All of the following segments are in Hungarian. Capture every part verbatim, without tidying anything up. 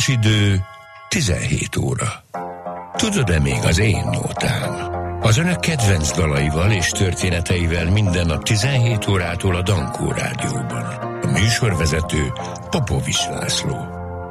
idő tizenhét óra. Tudod-e még az én nótám? Az önök kedvenc dalaival és történeteivel minden nap tizenhét órától a Dankó Rádióban. A műsorvezető Popovics László.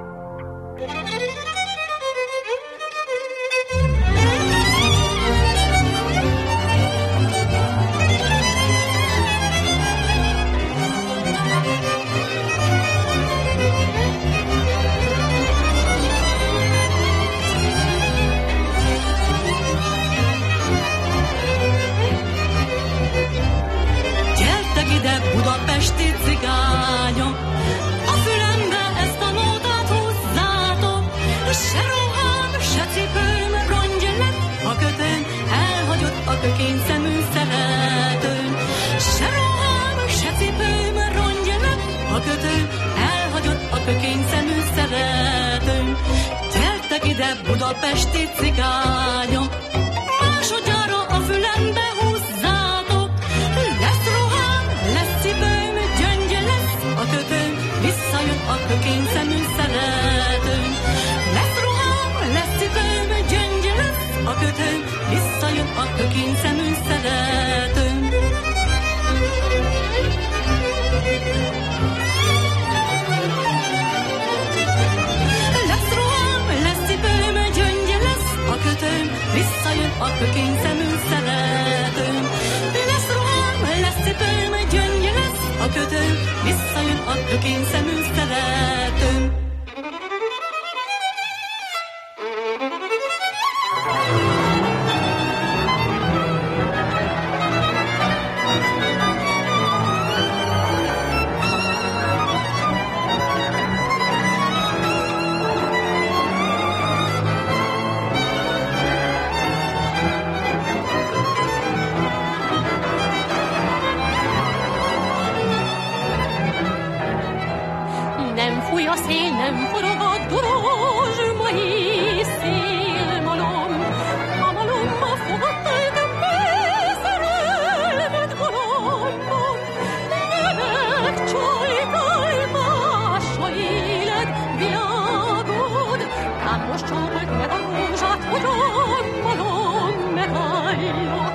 Budapesti cigányok, a fülembe ezt a nótát húzzátok, se roham, se cipőm, rongyelek, a kötőn elhagyott a kökény szemű szeretőn. Se roham, se cipőm, rongyelek, a kötőn elhagyott a kökény szemű szeretőn. Gyertek ide, budapesti cigányok, másodjára a fülembe húzzátok, lesz roham, lesz cipőm, gyöngye lesz a kötőm, visszajön a kökény szemű szeretőm. Lesz roham, lesz cipőm, gyöngye lesz a kötőm, visszajön a kökény szemű szeretőm. Lesz roham, lesz cipőm, gyöngye lesz a kötőm, visszajön a kökény szemű szeretőm. Lesz roham, lesz cipőm, gyöngye lesz a kötőm, visszajön a kökény szemű szeretőm. Nem fúj a szél, nem forog a dorozsmai szélmalom. A malomba fogadták beszerelmet galambon. Gyerek, csajkálj, mással éled világod. Ám most csókolt meg a rózsát, hogy a malom megálljon.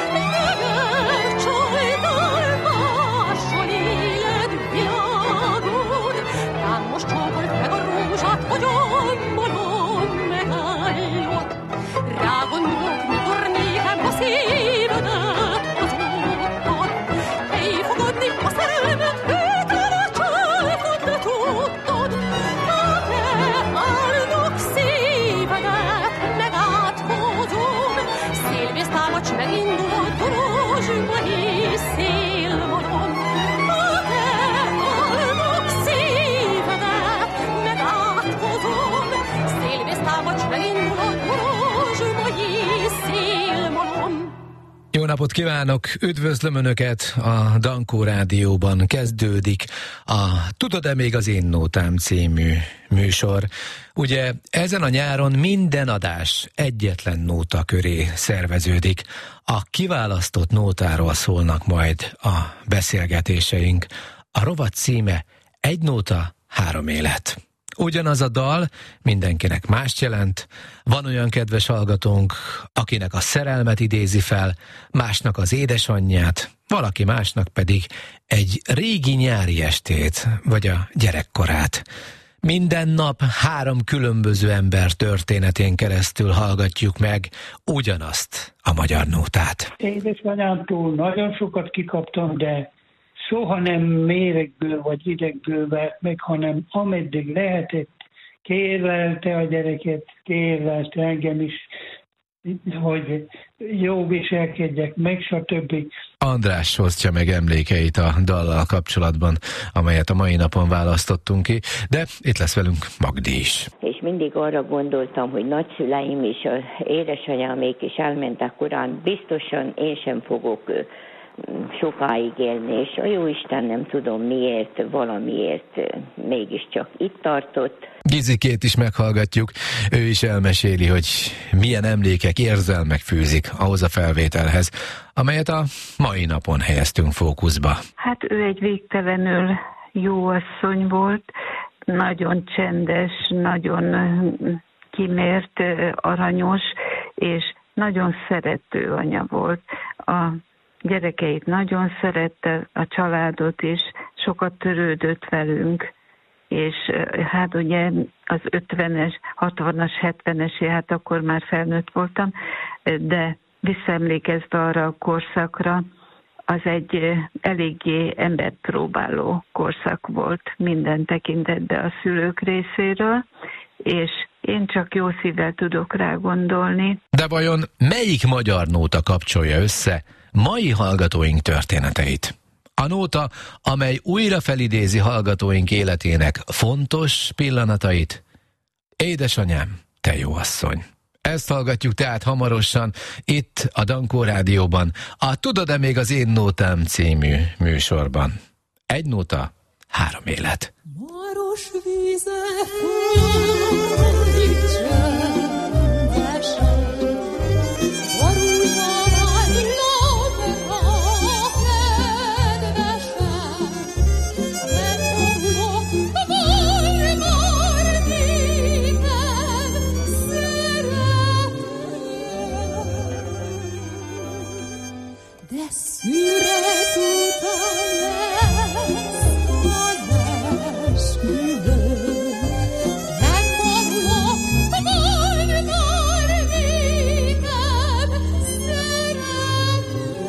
Gyerek, csajkálj, mással éled világod. Ám most csókolt meg a rózsát, hogy a malom megállott. Rágondolok, mikor nékem a szívedet hozottad. Hely fogadni a szerelmet, őtel a csalkod, de tudtad. A te áldok szívedet megátkozom. Szélvésztámacs megindul a dorozsmai szélmalom. A te áldok szívedet megátkozom. Szélvésztámacs megindul a dorozsmai szélmalom. Jó napot kívánok! Üdvözlöm Önöket! A Dankó Rádióban kezdődik a Tudod-e még az én nótám című műsor. Ugye ezen a nyáron minden adás egyetlen nóta köré szerveződik. A kiválasztott nótáról szólnak majd a beszélgetéseink. A rovat címe Egy nóta, három élet. Ugyanaz a dal mindenkinek mást jelent. Van olyan kedves hallgatónk, akinek a szerelmet idézi fel, másnak az édesanyját, valaki másnak pedig egy régi nyári estét, vagy a gyerekkorát. Minden nap három különböző ember történetén keresztül hallgatjuk meg ugyanazt a magyar nótát. Édesanyámtól nagyon sokat kikaptam, de soha nem méregből vagy idegből vert meg, hanem ameddig lehetett, kérlelte a gyereket, kérlelte engem is, hogy jó viselkedjek meg, stb. András hoztja meg emlékeit a dallal kapcsolatban, amelyet a mai napon választottunk ki, de itt lesz velünk Magdi is. És mindig arra gondoltam, hogy nagyszüleim és az édesanyámék is elmentek korán, biztosan én sem fogok sokáig élni, és a jóisten nem tudom miért, valamiért mégiscsak itt tartott. Gizikét is meghallgatjuk, ő is elmeséli, hogy milyen emlékek, érzelmek fűzik ahhoz a felvételhez, amelyet a mai napon helyeztünk fókuszba. Hát ő egy végtelenül jó asszony volt, nagyon csendes, nagyon kimért, aranyos, és nagyon szerető anya volt. A gyerekeit nagyon szerette, a családot is, sokat törődött velünk, és hát ugye az ötvenes, hatvanas, hetvenes, hát akkor már felnőtt voltam, de visszaemlékezve arra a korszakra, az egy eléggé emberpróbáló korszak volt minden tekintetben a szülők részéről, és én csak jó szívvel tudok rá gondolni. De vajon melyik magyar nóta kapcsolja össze mai hallgatóink történeteit? A nóta, amely újra felidézi hallgatóink életének fontos pillanatait? Édesanyám, te jó asszony! Ezt hallgatjuk tehát hamarosan itt a Dankó Rádióban, a Tudod-e még az én nótám című műsorban. Egy nóta, három élet. Maros víze folyik csendesen, varuljanak labra kedvesen, megborulok bajmar nékem szeretem. De szüret után lesz az esküvő, nem borulok bajmar nékem szeretem.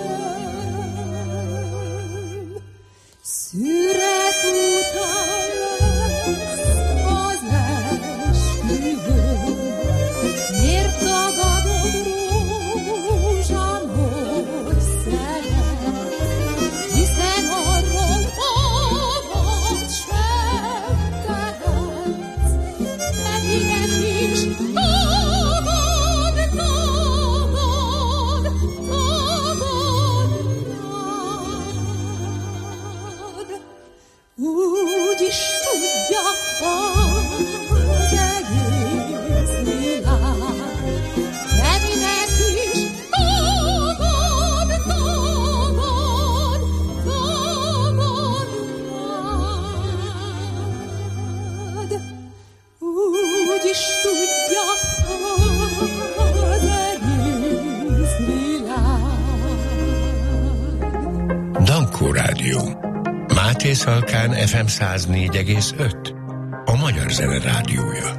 Szüret után lesz az esküvő, miért tagadod rózsám, hogy szeret, hiszen arról magad sem tehetsz, pedig is tagad, tagad, tagad. Úgy is tudja az egész világ, Ferinek is tagad, tagad, tagad. Úgy is tudja az egész világ. Dankó Rádió. Máté Szalkán ef em száz négy egész öt. A Magyar Zene Rádiója.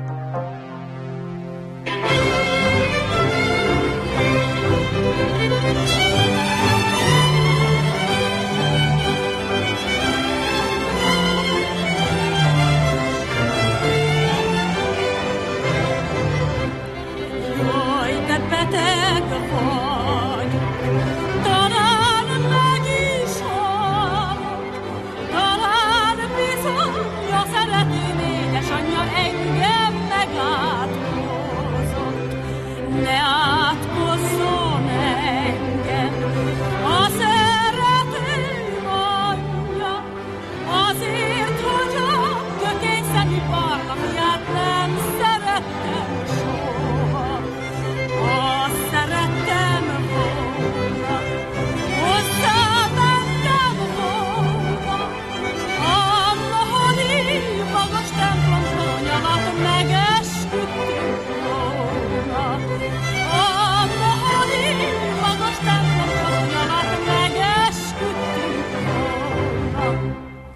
Jaj, de beteg vagy, talán meg is halok, talán bizony a szeretőm édesanyja engem megátkozott. Ne átkozzon engem a szeretőm anyja, azért, hogy a tökény szemű barna fiát nem szerettem soha. Azt szerettem volna, hozzámentem volna, amahani magas templom tornyalat megesküdtünk volna. Amahani magas templom tornyalat megesküdtünk volna.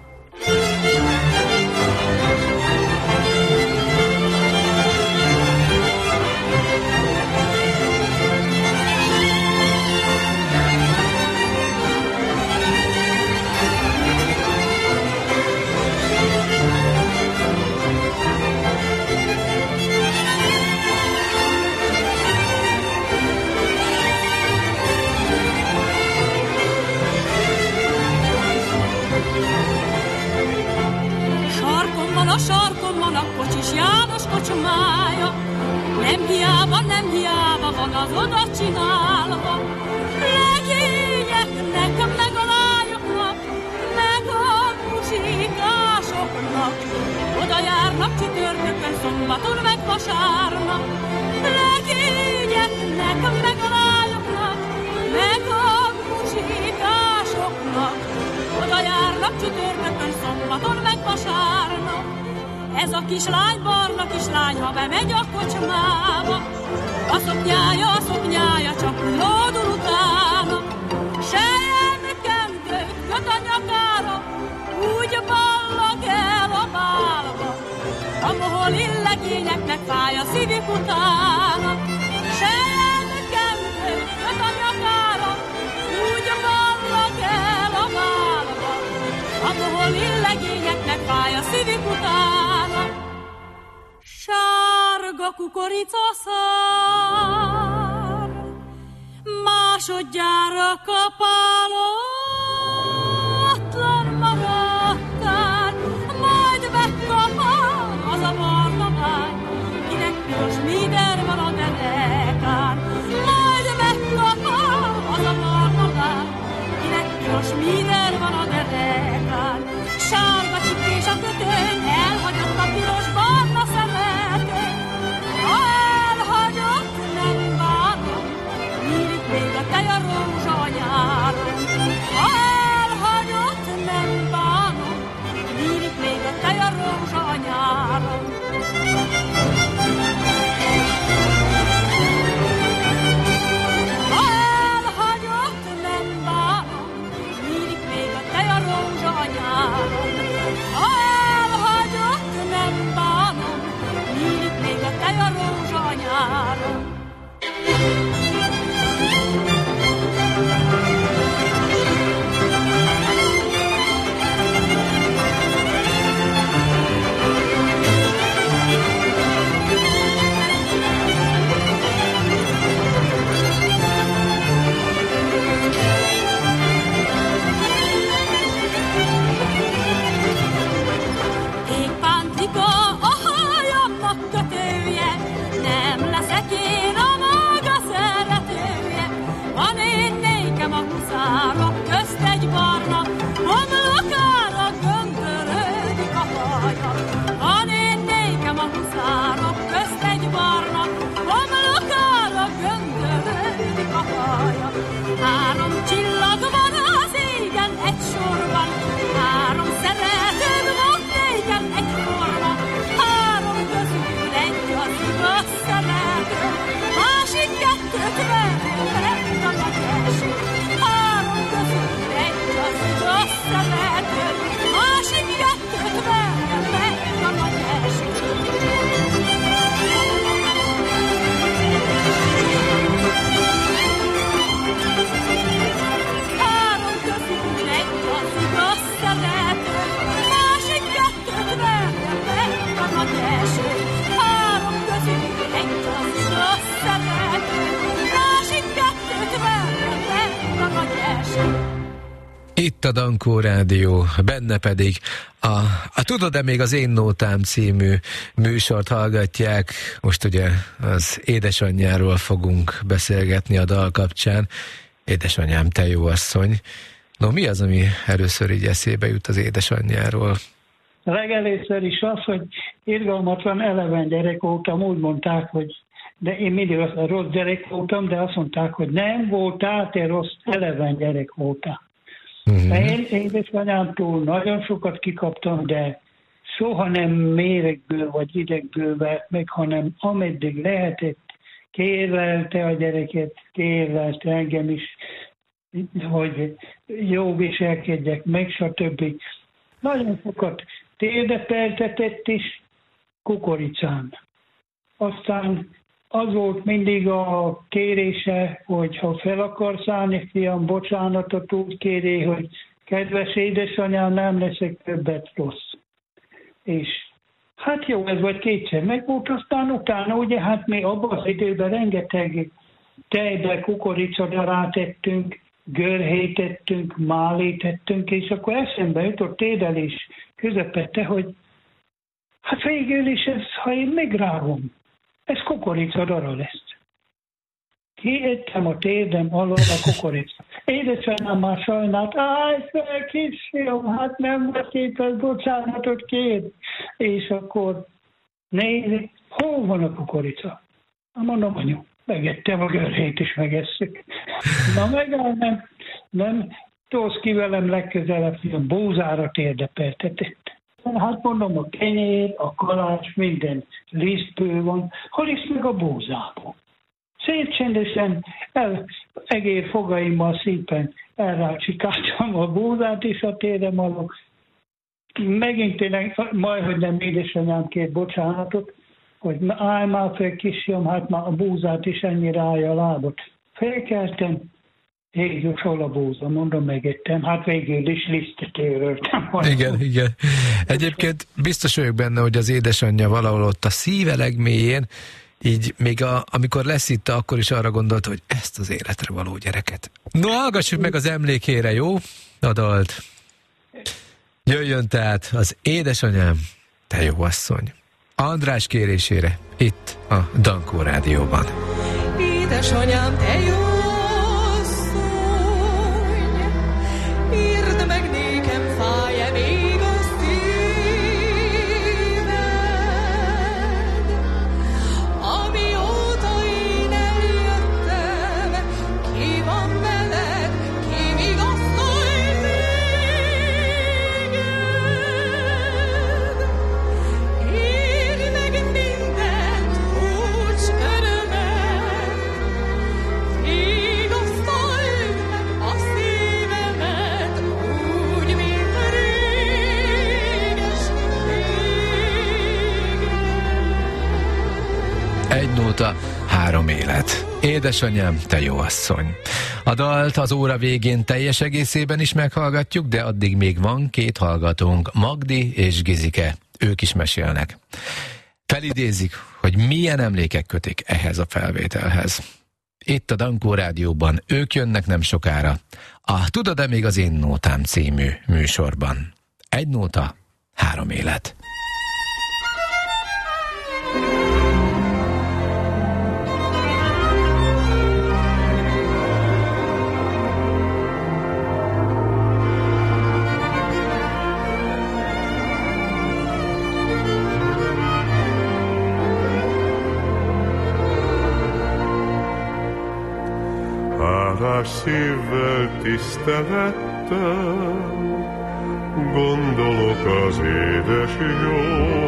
Sarkomban, a sarkomban a Kocsis János kocsmája, nem hiába, nem hiába van az oda csinálva. Legényeknek, meg a lányoknak, meg a muzsikásoknak, oda járnak csütörtökön, szombaton, meg vasárnap. Legényeknek, meg a lányoknak, meg a muzsikásoknak, oda járnak csütörtökön, szombaton, meg vasárnap. Ez a kislány, barna kislány, ha bemegy a kocsmába, a szoknyája, a szoknyája csak lódul utána. Selyemkendőt köt a nyakára, úgy ballag el a bálba, a mohol illegényeknek fáj a szívük utána. Selyemkendőt köt a nyakára, úgy ballag el a bálba, a mohol illegényeknek fáj a szívük utána. Sárga kukoricaszár, másodjára kapálótlan maradtál, majd megkapál az a barna lány, kinek piros míder van a derekán. Majd megkapál az a barna lány, kinek piros míder van a derekán. Sárga csipkés a kötőn, elhagyott a piros barna szemetén. Ha elhagyott, nem bánom, nyílik még a tej a rózsa a nyáron. Ha elhagyott, nem bánom, nyílik még a tej a rózsa a nyáron. Ha elhagyott, nem bánom, nyílik még a tej a rózsa a nyáron. Ha elhagyott, nem bánom, nyílik még a tej a rózsa a nyáron. Három csillag van az égen egy sorban, három szeretőd van négen egyforma. Három közül egy az igaz szerető, másik kettőt verjen meg a nagy eső. Három közül egy az igaz szerető, másik kettőt verjen meg a nagy eső. Három közül egy az igaz szerető, másik kettőt verjen meg a nagy eső. Három közül egy az igaz szerető, másik kettőt verjen meg a nagy eső. Itt a Dankó Rádió, benne pedig a, a Tudod-e még az Én Nótám című műsort hallgatják. Most ugye az édesanyjáról fogunk beszélgetni a dal kapcsán. Édesanyám, te jó asszony. No, mi az, ami először így eszébe jut az édesanyjáról? Legelőször is az, hogy irgalmatlan eleven gyerek voltam, úgy mondták, hogy de én mindig rossz gyerek voltam, de azt mondták, hogy nem voltál, te rossz eleven gyerek voltál. Uh-huh. Én édesanyámtól nagyon sokat kikaptam, de soha nem méregből vagy idegből vert meg, hanem ameddig lehetett, kérlelte a gyereket, kérlelte engem is, hogy jó viselkedjek meg, stb. Nagyon sokat térdepeltetett is kukoricán. Aztán az volt mindig a kérése, hogy ha fel akarsz állni, fiam, bocsánatot úgy kéri, hogy kedves édesanyám, nem leszek többet rossz. És hát jó, ez vagy kétszer meg volt, aztán utána, ugye, hát mi abban az időben rengeteg tejbe, kukoricadarát ettünk, görhét ettünk, málét ettünk, és akkor eszembe jutott édelés közepette, hogy hát végül is ez, ha én megrágom, ez kukoricadara lesz. Kiettem a térdem alól a kukorica. Édesanyám már sajnált, állj fel, kisfiam, hát nem vagy képes, bocsánatot kér. És akkor nézi, hol van a kukorica? Mondom, anyu, megettem a görhét is, megesszük. Na megáll, nem, nem, tolsz ki velem legközelebb, fiam, búzára térdepeltetett. Hát mondom, a kenyér, a kalács, minden lisztből van, hol is meg a búzából. Szép csendesen, el, egér fogaimmal szépen elrácsikáltam a búzát, és a térem alok. Megint tényleg, majd, hogy nem édesanyám kért bocsánatot, hogy állj már fel, kisfiam, hát már a búzát is ennyire állja a lábot. Felkeltem, Jézus, hol a búza, mondom, megettem, hát végül is lisztet töröltem. Igen, igen. Egyébként biztos vagyok benne, hogy az édesanyja valahol ott a szíve legmélyén, így még a, amikor leszitta, akkor is arra gondolt, hogy ezt az életre való gyereket. No, hallgassuk meg az emlékére, jó? A dalt. Jöjjön tehát az Édesanyám, te jó asszony. András kérésére, itt a Dankó Rádióban. Édesanyám, te jó asszony, írd meg nékem, fáj-e még a szíved, amióta én eljöttem, ki van veled, ki vigasztalj téged. Írj meg mindent, kulcs örömet, vigasztalj meg a szívemet, úgy, mint réges Egy nóta, három élet. Édesanyám, te jó asszony. A dalt az óra végén teljes egészében is meghallgatjuk, de addig még van két hallgatónk, Magdi és Gizike. Ők is mesélnek. Felidézik, hogy milyen emlékek kötik ehhez a felvételhez. Itt a Dankó Rádióban ők jönnek nem sokára. A Tudod-e még az én nótám című műsorban. Egy nóta, három élet. Hálás szívvel, tisztelettel gondolok az édes jó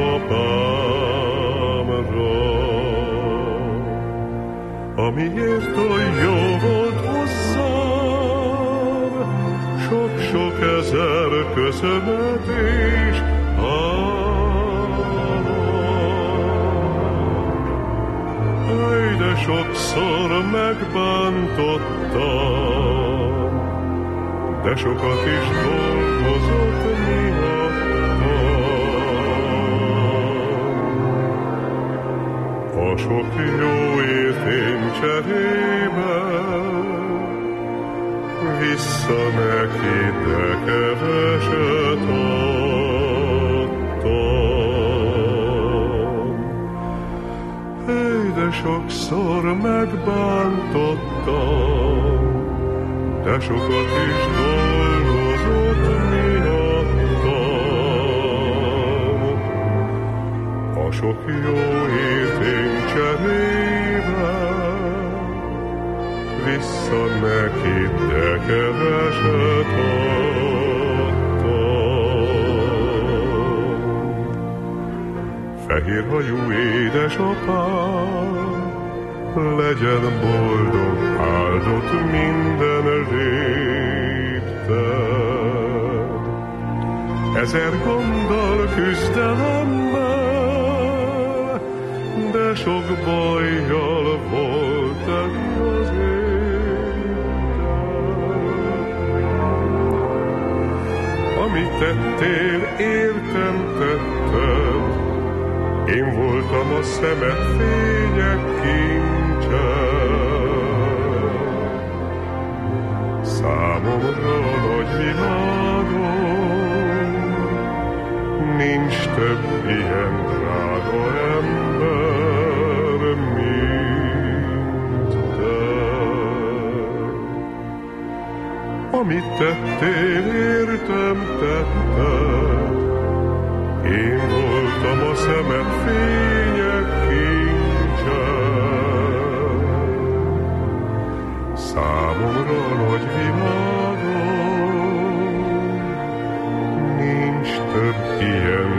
apámra, amiért oly jó volt hozzám, sok-sok ezer köszönet és de sokszor megbántottam, de sokat is dolgozott miattam. A sok jó értény cserébe vissza neki, de keveset adtam. De sokszor megbántottam, de sokat is dolgozott miattam. A sok jó értény cserébe vissza neki, de keveset adtam. Fehérhajú édesapám, legyen boldog, áldott minden lépted. Ezer gonddal, küzdelemmel, de sok bajjal volt teli az életed. Amit tettél, értem tetted, én voltam a szemed fények kincse. Számomra nagy világon nincs több ilyen drága ember, mint te. Amit tettél, értem tetted, én voltam a szemed fények kincse. Számomra nagy világon nincs több ilyen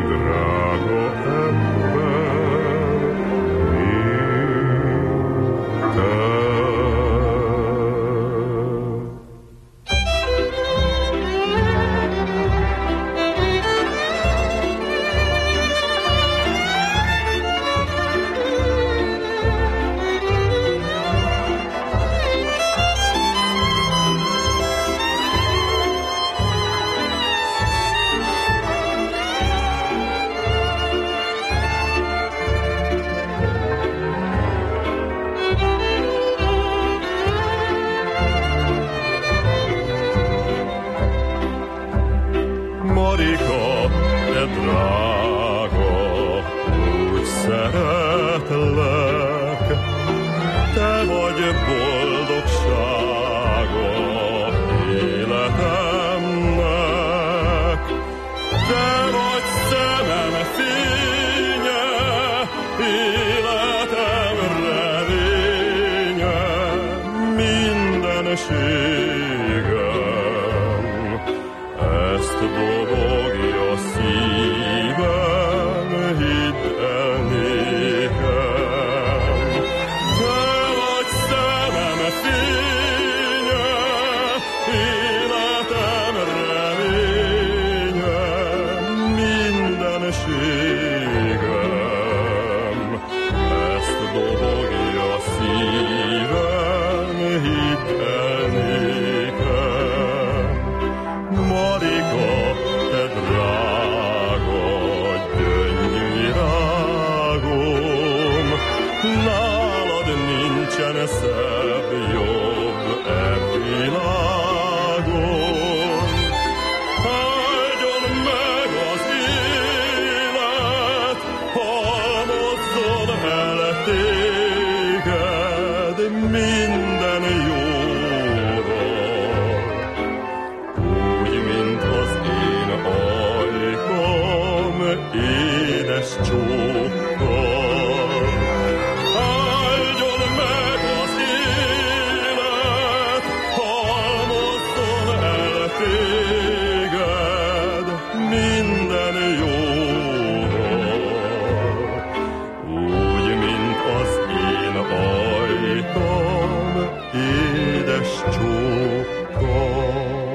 ezt dobogja szívem, hidd el nékem. Te vagy szemem fénye, életem reménye, mindenségem, ezt dobogja szívem, hidd el nékem. Marika, te drága, gyönyörű virágom, nálad nincsen szebb, jobb e világon. Áldjon meg az élet, halmozzon el téged minden jóval, úgy, mint az én ajkam édes csókkal. Áldjon meg az élet, halmozzon el téged minden jóval, úgy, mint az én ajkam édes csókkal.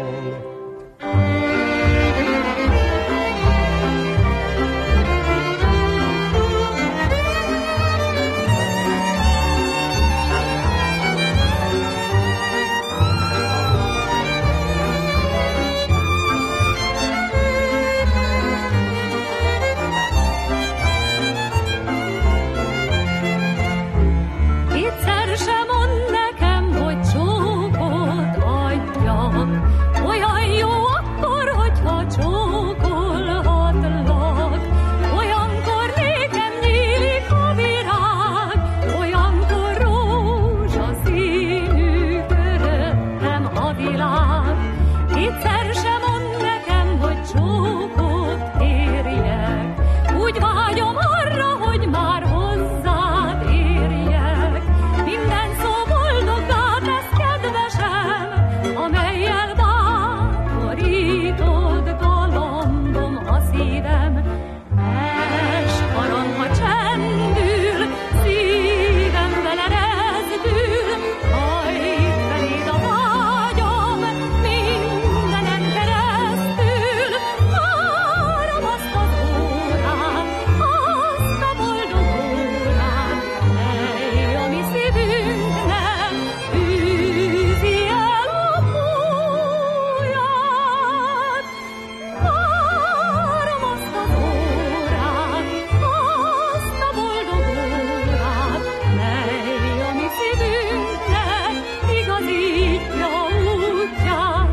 Kétszer sem mond nekem, hogy csókot adjak. Olyan jó akkor, hogyha csókolhatlak. Olyankor nékem nyílik a virág, olyankor rózsaszínű köröttem a világ. Kétszer sem mond nekem, hogy csókot kérjek. Úgy vágyom arra, hogy már hozzád érjek. Minden szó boldoggá tesz, kedvesem, amellyel bátorítod galambom a szívem. Es karom, ha csendül, szívem vele rezdül, hajt feléd a vágyam, mindenen keresztül. Várom azt az órát, azt a boldog órát, mely a mi szívünknek fűzi el a búját. Várom azt az órát, azt a boldog órát, mely a mi szívünknek igazítja útját.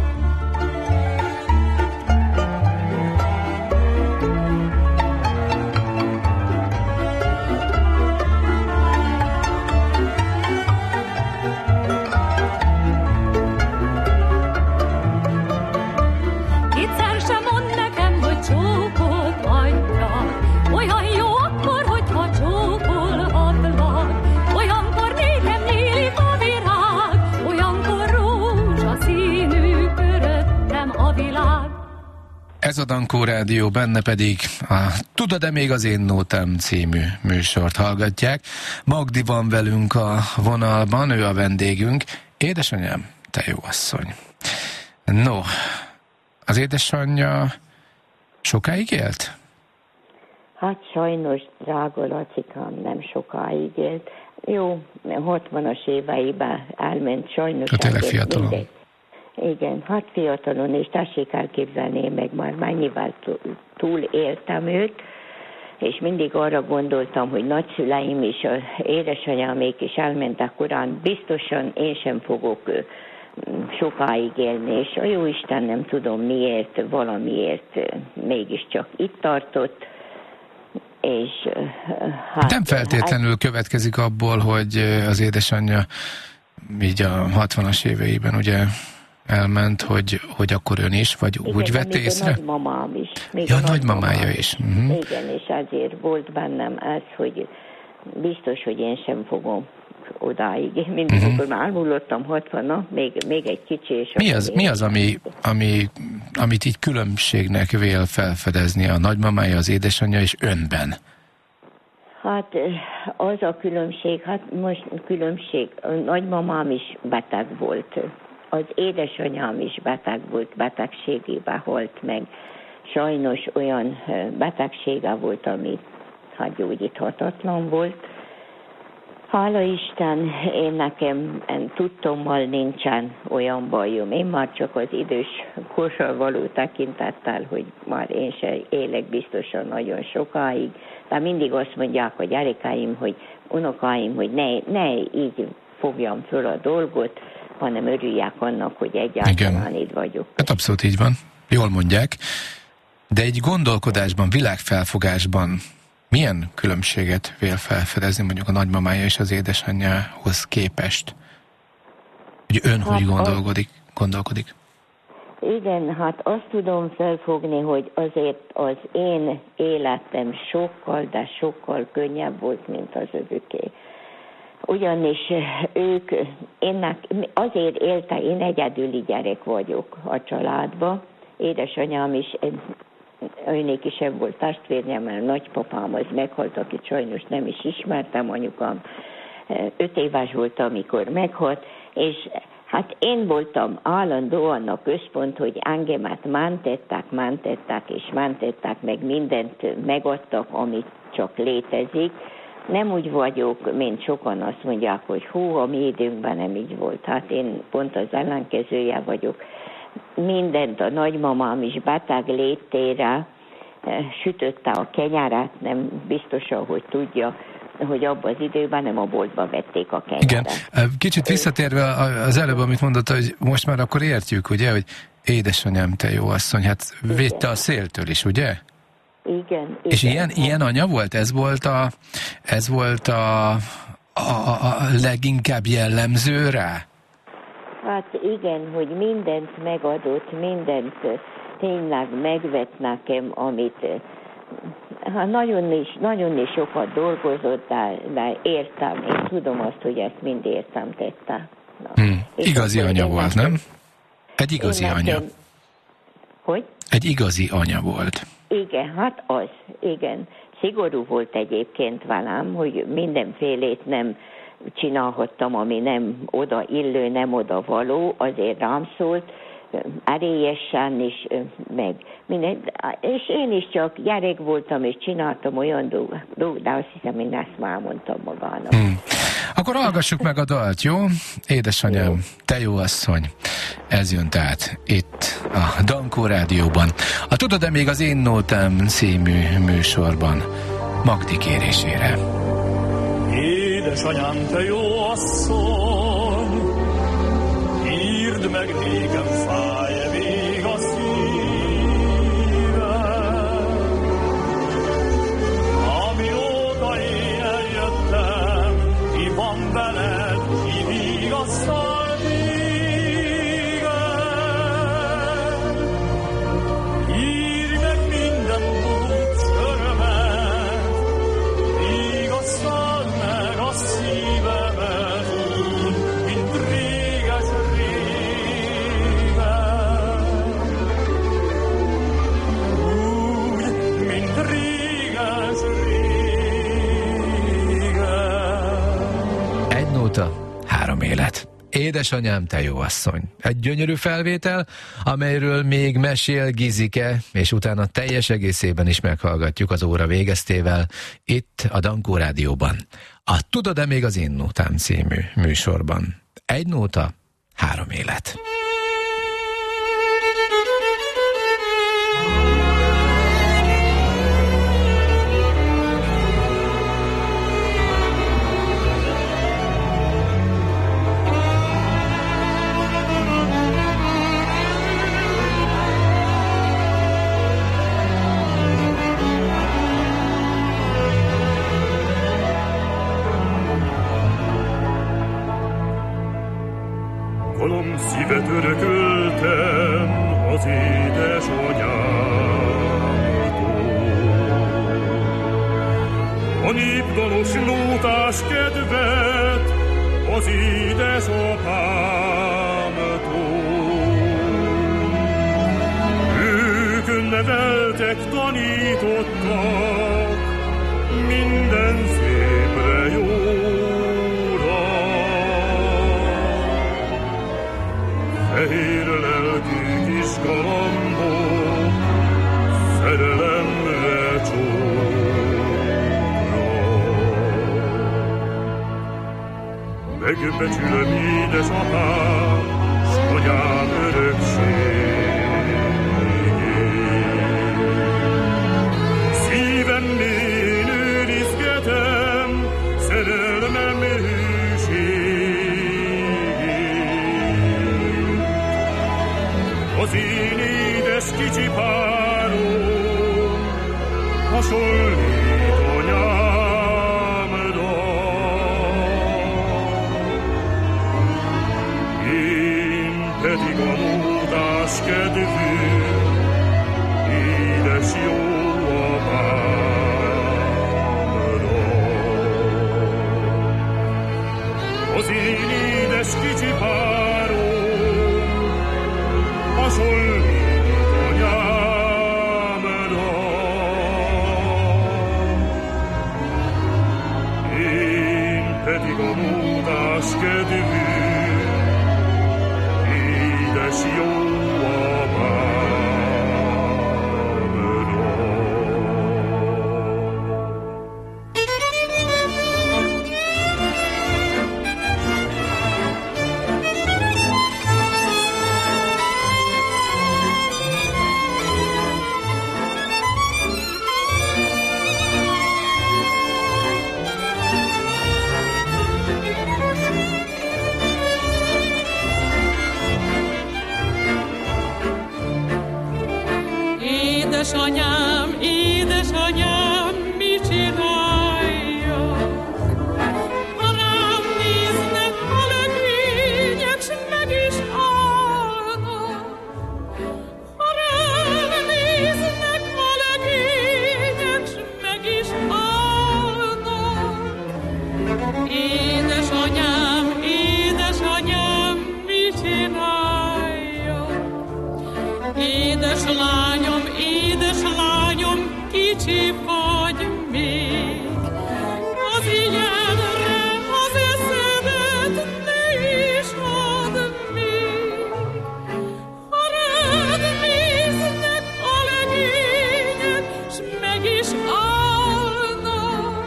Kétszer sem mond nekem, hogy csókot adjak. Olyan jó akkor, hogyha csókolhatlak. Olyankor nékem nyílik a virág, olyankor rózsaszínű köröttem a világ. Ez a Dankó Rádió, benne pedig a Tudod-e még az én nótám című műsort hallgatják. Magdi van velünk a vonalban, ő a vendégünk. Édesanyám, te jó asszony. No, az édesanyja sokáig élt? Hát sajnos, drága Lacikám, nem sokáig élt. Jó, hatvanas éveiben elment sajnos. Hát tényleg azért fiatalon. mindegy. Igen, hát fiatalon, és tessék elképzelni, én meg már mennyivel túl éltem őt, és mindig arra gondoltam, hogy nagyszüleim és az édesanyámék is elmentek korán, biztosan én sem fogok ö, sokáig élni, és a jóisten nem tudom miért, valamiért ö, mégiscsak itt tartott, és ö, hát... Nem feltétlenül hát, következik abból, hogy az édesanyja így a hatvanas éveiben ugye elment, hogy, hogy akkor ön is, vagy igen, úgy vett észre? Igen, a nagymamám is. Még Ja, a nagymamája is. is. Uh-huh. Igen, és azért volt bennem ez, hogy biztos, hogy én sem fogom odáig. Én mindig, uh-huh. amikor már elmúlottam hatvan, na, még, még egy kicsi. És mi az, mi az ami, ami, amit így különbségnek vél felfedezni a nagymamája, az édesanyja és önben? Hát az a különbség, hát most különbség, a nagymamám is beteg volt, az édesanyám is beteg volt, betegségébe halt meg. Sajnos olyan betegsége volt, ami hát gyógyíthatatlan volt. Hála Isten, én nekem tudtommal nincsen olyan bajom. Én már csak az idős korral való tekintettel, hogy már én se élek biztosan nagyon sokáig. De mindig azt mondják a gyerekeim, hogy unokáim, hogy ne, ne így fogjam föl a dolgot, hanem örüljek annak, hogy egyáltalán itt vagyok. Hát abszolút így van. Jól mondják. De egy gondolkodásban, világfelfogásban milyen különbséget vél felfedezni mondjuk a nagymamája és az édesanyjához képest? Hogy ön hát hogy gondolkodik? gondolkodik? Igen, hát azt tudom felfogni, hogy azért az én életem sokkal, de sokkal könnyebb volt, mint az övüké. Ugyanis ők, énnek, azért élte, én egyedüli gyerek vagyok a családba. Édesanyám is, őnék is sem volt testvérnyem, mert nagypapám az meghalt, akit sajnos nem is ismertem, anyukám öt éves volt, amikor meghalt, és hát én voltam állandóan a központ, hogy engemet mentettek, mentettek és mentettek, meg mindent megadtak, amit csak létezik. Nem úgy vagyok, mint sokan azt mondják, hogy hú, a mi időnkben nem így volt. Hát én pont az ellenkezője vagyok. Mindent a nagymamám is beteg létére sütötte a kenyeret, nem biztosan, hogy tudja, hogy abban az időben nem a boltba vették a kenyeret. Igen. Kicsit visszatérve az előbb, amit mondott, hogy most már akkor értjük, ugye, hogy édesanyám, te jó asszony, hát védte a széltől is, ugye? Igen. És igen. ilyen, ilyen anya volt? Ez volt a, ez volt a, a, a leginkább jellemző rá? Hát igen, hogy mindent megadott, mindent tényleg megvett nekem, amit hát nagyon is, nagyon is sokat dolgozott, de, de értem, én tudom azt, hogy ezt mind értem tette. Hmm. Igazi anya volt, nekem, nem? Egy igazi nekem, anya. Hogy? Egy igazi anya volt. Igen, hát az, igen. Szigorú volt egyébként velem, hogy mindenfélét nem csinálhattam, ami nem oda illő, nem oda való, azért rám szólt, erélyesen is, meg minden, és én is csak gyerek voltam, és csináltam olyan dolgokat, de azt hiszem, én ezt már mondtam magának. Hmm. Akkor hallgassuk meg a dalt, jó? Édesanyám, jó. Te jó asszony, ez jön tehát itt a Dankó Rádióban. A Tudod-e még az Én Nótám című műsorban Magdi kérésére. Édesanyám, te jó asszony, írd meg nékem, fáj még a szívem. Amióta én eljöttem, ki van veled, ki vigasztal téged. Írj meg minden tudsz örömet, vigasztal meg a szívemet úgy, mint réges régen. Úgy, mint réges régen. Egy nóta, három élet. Édesanyám, te jó asszony. Egy gyönyörű felvétel, amelyről még mesél Gizike, és utána teljes egészében is meghallgatjuk az óra végeztével itt a Dankó Rádióban. A Tudod-e még az Én Nótám című műsorban. Egy nóta, három élet. Halom szívet örököltem az édesanyámtól. A népdalos nótás kedvet az édesapámtól. Ők neveltek, tanítottak, minden szépre jóra. Fehér lelkű kis galambok, szerelemre csókra. Megbecsülöm édesapám, s anyám örökségét. Szívemnél őrizgetem szerelmem hűségét. Az én édes kicsi párom hasonlít anyámra. Én pedig a módás kedvű, édes jó apámra. Az én édes kicsi párom hasonlít anyámra. Én pedig a módás kedvű, édes jó apámra. Édesanyám, édesanyám, mit csináljak? Ha rám néznek a legények, s meg is állnak. Ha rám néznek a legények, s meg is állnak. Édesanyám, édesanyám, mit csináljak? Édeslányom, édeslányom, kicsi vagy még. Az ilyenre az eszedet ne is add még. Ha rád néznek a legények, s meg is állnak.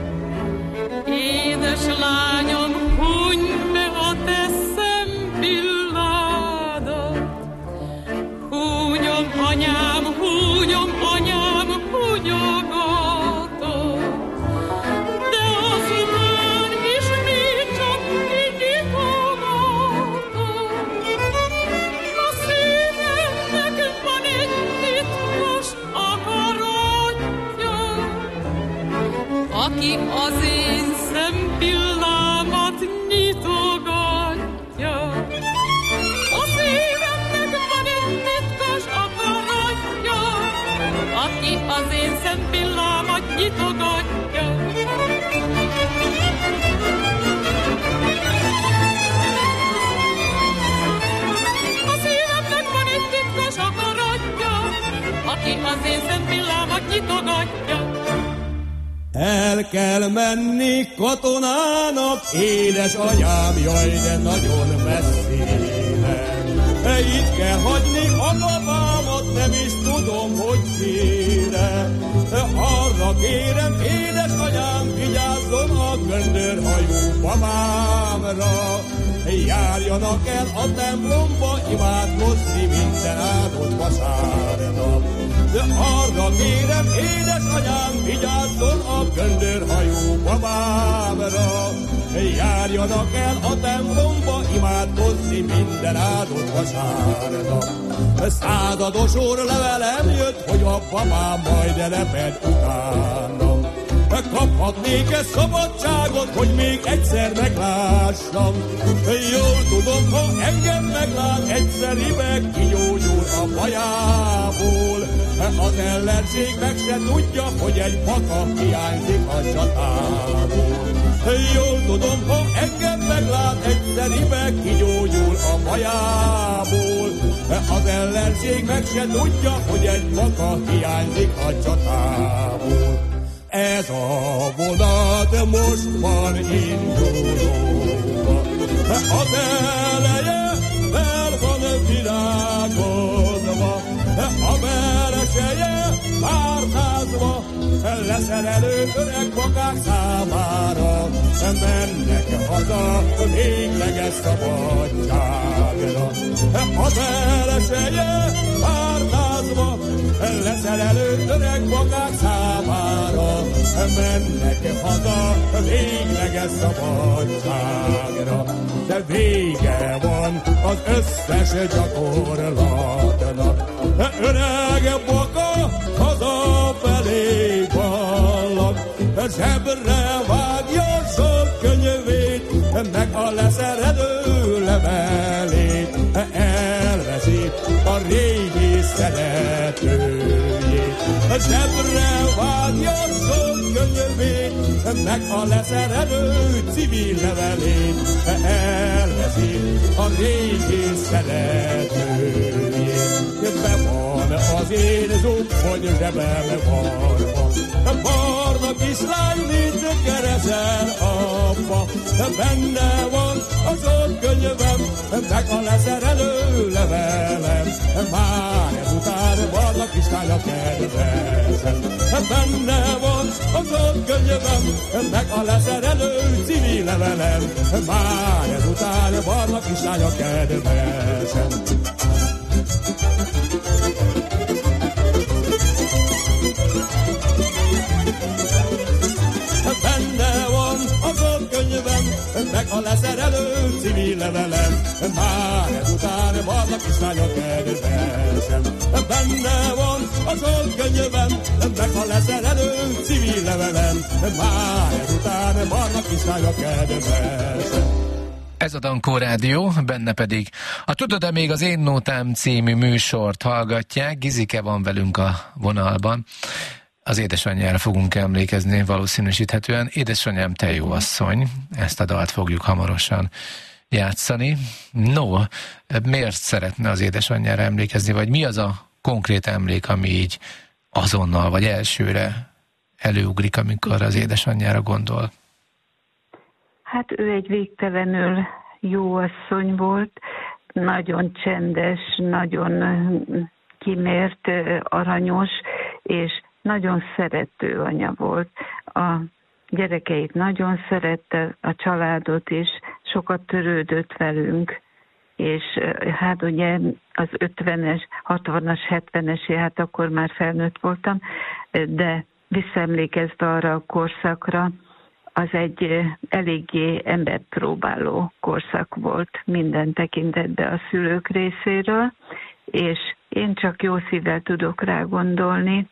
Édeslányom, hunyd be a te szempilládat. Húnyom, anyám, húnyom, anyám, húnyogatom. De azután is még csak kinyitogatom. A szívemnek van egy titkos akaratja, aki az én szempillámat nyitogatja. A szívemnek van egy titkos akaratja, aki az én szempillámat nyitogatja. A szívemnek van egy titkos akaratja, aki az én szempillámat nyitogatja. El kell menni katonának, édesanyám, jaj, de nagyon messzire. Itt kell hagyni a apámat, nem is tudom, hogy félre. Arra kérem, édesanyám, vigyázzon a göndörhajú babámra. Járjanak el a templomba, imádkozni minden áldott vasárnap. De arra kérem, édesanyám, vigyázzon a göndörhajú babámra. Járjanak el a templomba, imádkozni minden áldott vasárnap. Százados úr levelem jött, hogy a babám majd eleped utánam. Kaphatnék-e szabadságot, hogy még egyszer meglássam? Jól tudom, ha engem meglát, egyszeribe kigyógyul a bajából. Az ellenség meg se tudja, hogy egy paka hiányzik a csatából. Jól tudom, ha engem meglát, hajából. Az ellenség meg se tudja, hogy egy baka hiányzik a csatából. Ez a vonat most van indulóba, az eleje el van virágozva, a verseje pártázva, leszerelő öreg bakák számára, mennek haza végleges szabadságra. A verseje pártázva, leszerelő öreg bakák számára, mennek haza végleges szabadságra. De vége van az összes gyakorlatnak, öreg baka hazafelé ballag, zsebre vágja sok könyvét, meg a leszerelő levelét, elveszi a régi szeretőjét. Zsebre vágja sok könyvét, meg a leszerelő civil levelét, elveszi a régi szeretőjét. Be van az én zubbony zsebem varva, barna kislány, mint keresel abba, benne van az ott könyvem, meg a leszerelő levelem, már ezután barna kislány a kedvesem. Benne van az ott könyvem, meg a leszerelő civil levelem, már ezután barna kislány a kedvesem. Benne van az ott könyvem, meg a leszerelő civil levelem, már ezután barna kislány a kedvesem. Benne van az ott könyvem, meg a leszerelő civil levelem, már ezután barna kislány a kedvesem. Ez a Dankó Rádió, benne pedig a Tudod-e még az Én Nótám című műsort hallgatják. Gizike van velünk a vonalban. Az édesanyjára fogunk emlékezni valószínűsíthetően. Édesanyám, te jó asszony, ezt a dalt fogjuk hamarosan játszani. No, miért szeretne az édesanyjára emlékezni, vagy mi az a konkrét emlék, ami így azonnal, vagy elsőre előugrik, amikor az édesanyjára gondol? Hát ő egy végtelenül jó asszony volt, nagyon csendes, nagyon kimért, aranyos, és nagyon szerető anya volt. A gyerekeit nagyon szerette, a családot is, sokat törődött velünk, és hát ugye az ötvenes, hatvanas, hetvenes, hát akkor már felnőtt voltam, de visszaemlékezd arra a korszakra, az egy eléggé emberpróbáló korszak volt minden tekintetben a szülők részéről, és én csak jó szívvel tudok rá gondolni.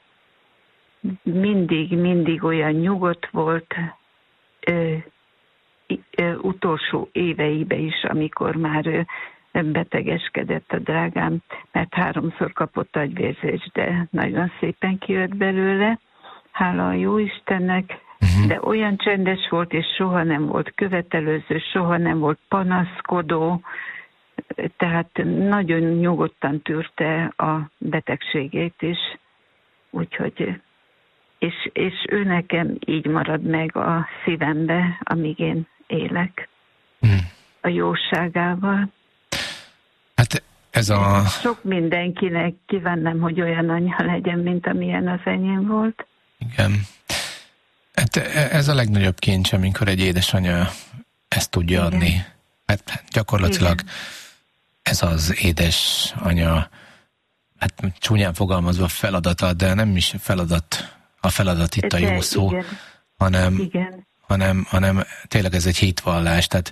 Mindig, mindig olyan nyugodt volt, ö, ö, utolsó éveibe is, amikor már ö, betegeskedett a drágám, mert háromszor kapott agyvérzést, de nagyon szépen kijött belőle, hála a jó Istennek, de olyan csendes volt, és soha nem volt követelőző, soha nem volt panaszkodó, tehát nagyon nyugodtan tűrte a betegségét is, úgyhogy, és, és ő nekem így marad meg a szívembe, amíg én élek, a jóságával. Hát ez a... Sok mindenkinek kívánnám, hogy olyan anyja legyen, mint amilyen az enyém volt. Igen. Hát ez a legnagyobb kincs, amikor egy édesanyja ezt tudja Igen. adni. Hát gyakorlatilag Igen. ez az édesanya, hát csúnyán fogalmazva feladata, de nem is feladat, a feladat itt de a jó szó, Igen. hanem, Igen. hanem, hanem tényleg ez egy hitvallás, tehát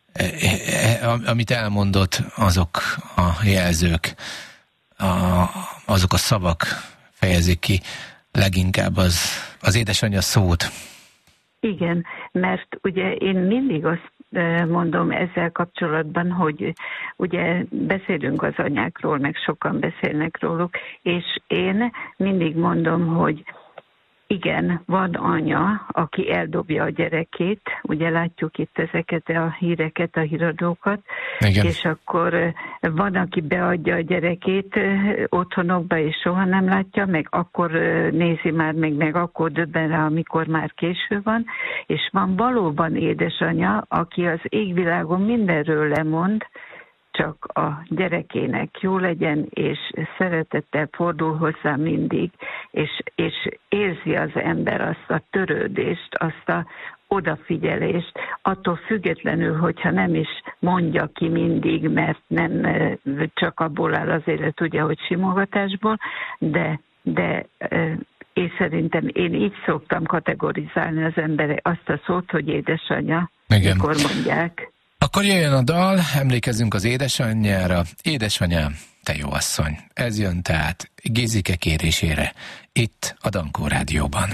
amit elmondott, azok a jelzők, a, azok a szavak fejezik ki leginkább az, az édesanyja szót. Igen, mert ugye én mindig azt mondom ezzel kapcsolatban, hogy ugye beszélünk az anyákról, meg sokan beszélnek róluk, és én mindig mondom, hogy igen, van anya, aki eldobja a gyerekét, ugye látjuk itt ezeket a híreket, a híradókat, igen. És akkor van, aki beadja a gyerekét otthonokba, és soha nem látja, meg akkor nézi már, meg, meg akkor döbben rá, amikor már késő van, és van valóban édesanyja, aki az égvilágon mindenről lemond, csak a gyerekének jó legyen, és szeretettel fordul hozzá mindig, és, és érzi az ember azt a törődést, azt a odafigyelést, attól függetlenül, hogyha nem is mondja ki mindig, mert nem csak abból áll az élet, ugye, hogy simogatásból, de, de én szerintem én így szoktam kategorizálni az emberek azt a szót, hogy édesanyja, igen. Mikor mondják. Akkor jöjjön a dal, emlékezzünk az édesanyjára. Édesanyám, te jó asszony. Ez jön tehát Gézike kérésére, itt a Dankó Rádióban.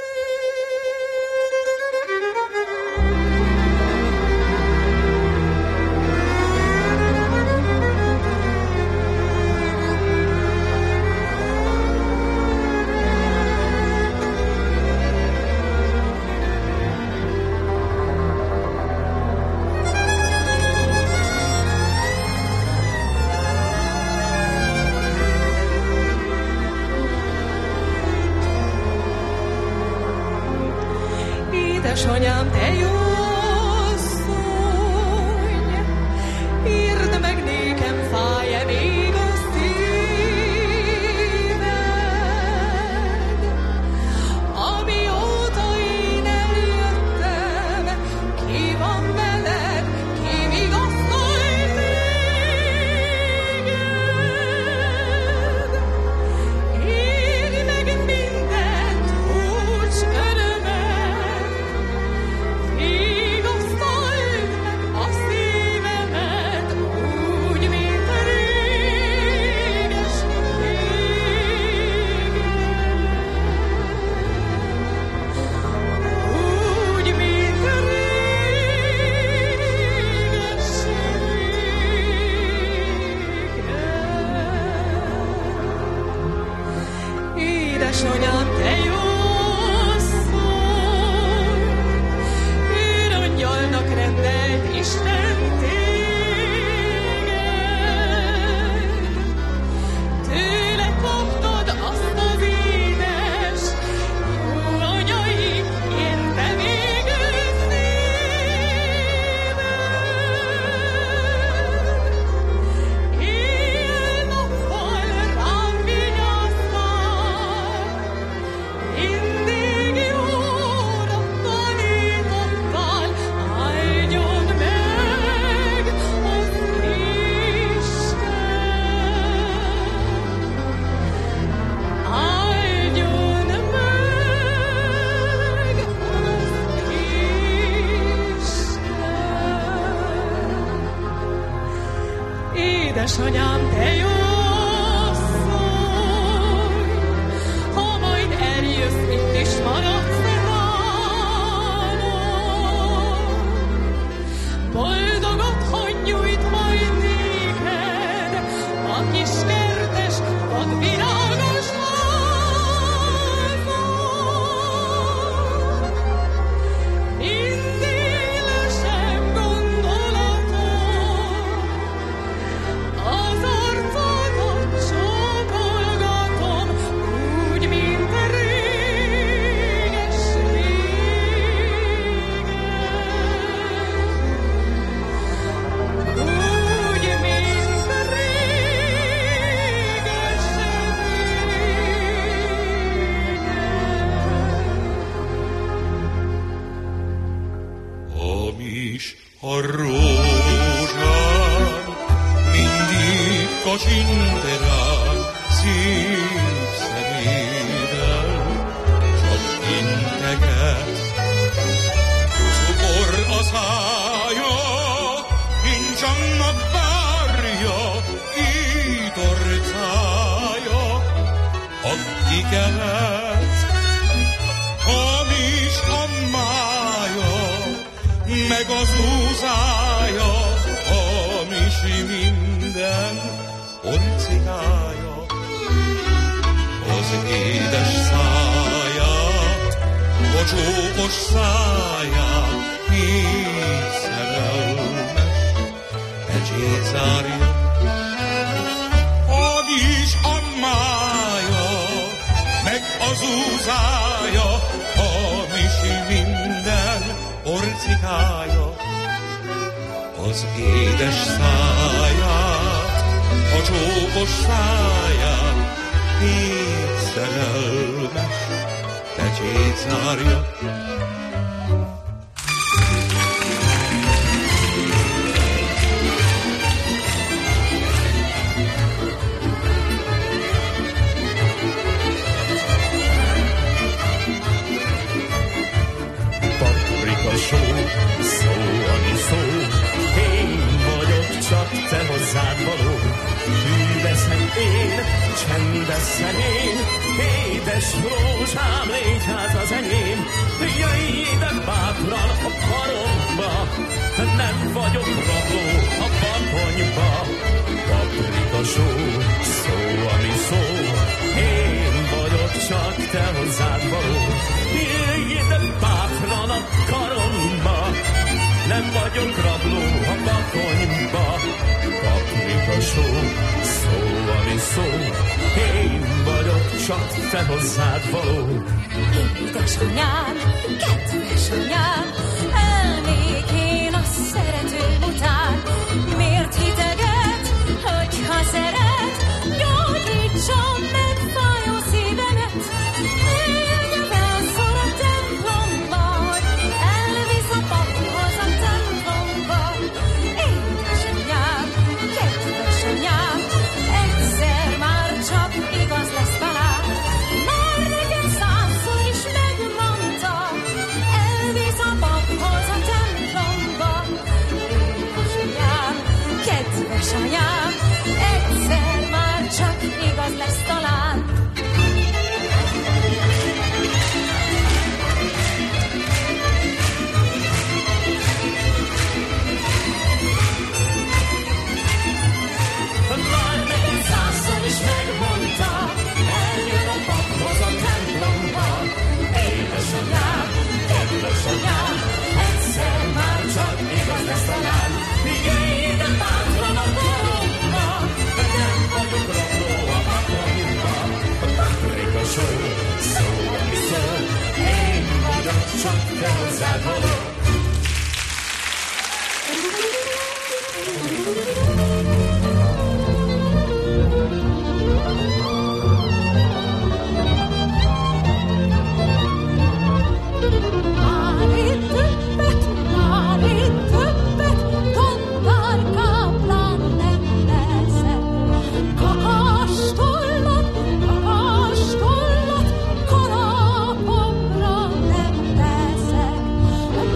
Édesanyám, te jó asszony, írd meg nékem, fáj-e még a szíved, amióta én eljöttem, ki van veled, ki vigasztal téged, írj meg mindent, húcs örömet, vigasztalj meg a szívemet, úgy, mint réges régen. Úgy, mint réges régen. Édesanyám, te jó asszony, őrangyalnak rendelt Isten téged. Tőle kaptad azt az édes, jó anyai, érte végül szíved. Éjjel-nappal rám vigyáztál, mindig jóra tanítottál, áldjon meg az Isten. Áldjon meg az Isten. Édesanyám, te jó asszony, ha majd eljössz, itt is maradsz nálam. Boldogat, hogy nyújt majd néked a kis kertes, vadvirágos házam. Mindig lesen gondolatom, az arcodat csókolgatom, úgy, mint réges régen. Úgy, mint réges régen. Hamis a rózsám, mindig kacsint rám szív szemével, csak integet. Cukor a szája, nincs annak párja, kitorcája, aki kelet. Hamis a mája, meg az úzája, hamis minden orcikája, az édes szája a csókos száját, így szerelmes pecsét zárja. A kis ammája, meg az úzája, a misi minden orcikája, az édes száját, a csókos száját, így szerelmes pecsét zárja. Só, szó, ami szó, én vagyok csak te hozzád való. Hű leszek én, csendesen én, édes rózsám, légy hát az enyém. Jöjj ide bátran a karomba, nem vagyok rabló a bakonyba. Paprika só, szó, ami szó, én vagyok csak te hozzád való. Jöjj ide bátran a karomba, nem vagyok rabló a bakonyba. Paprika só, szó, ami szó, én vagyok csak te hozzád való. Édesanyám, kedves anyám, elmék én a szeretőm után. Miért hiteget, hogyha szeret, gyógyítson meg fájó szívemet. Jöjjön felszor a templomba, hogy elvisz a paphoz a templomba. Édesanyám, kedves anyám, egyszer már csak igaz lesz talán. Már nekem százszor is megmondta, elvisz a paphoz a templomba. Édesanyám, kedves anyám, egyszer már csak igaz lesz talán. Már nekem százszor is megmondta, eljön a paphoz a templomba. Édesanyám, kedves anyám, egyszer már csak igaz lesz talán. Jöjj ide bátran a koromba, nem vagyok rabló a bakonyba. Paprika só, szó, ami szó, én vagyok csak te hozzád való. Már itt többet, már itt többet, tondárkáplán nem leszek. Kakastollat, kakastollat, kalapomra nem leszek.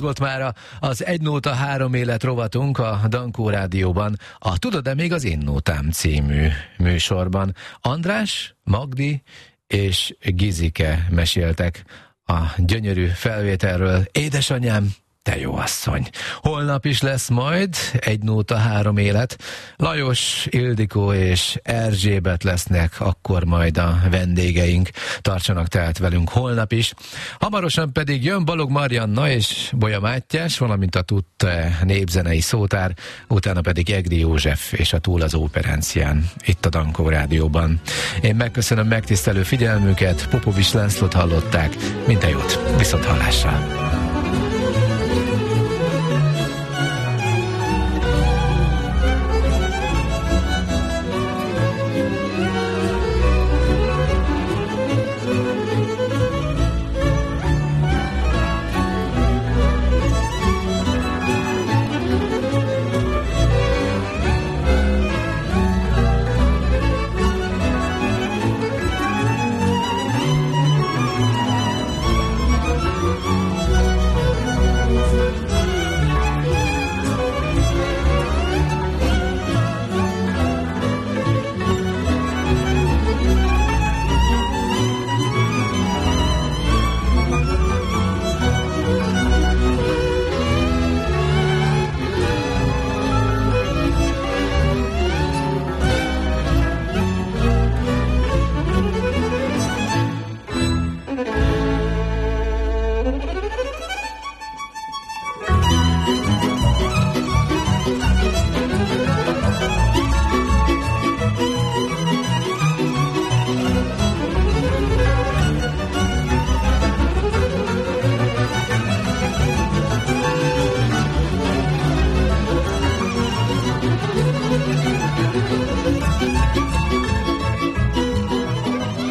volt már az Egy Nóta Három Élet rovatunk a Dankó Rádióban, a Tudod-e még az Én Nótám című műsorban. András, Magdi és Gizike meséltek a gyönyörű felvételről. Édesanyám, te jó asszony! Holnap is lesz majd Egy Nóta Három Élet. Lajos, Ildikó és Erzsébet lesznek akkor majd a vendégeink. Tartsanak tehát velünk holnap is. Hamarosan pedig jön Balog Marianna és Bolya Mátyás, valamint a Tudte népzenei szótár, utána pedig Egri József és a Túl az Óperencián, itt a Dankó Rádióban. Én megköszönöm megtisztelő figyelmüket, Popovics Lászlót hallották. Minden jót, viszont hallásra!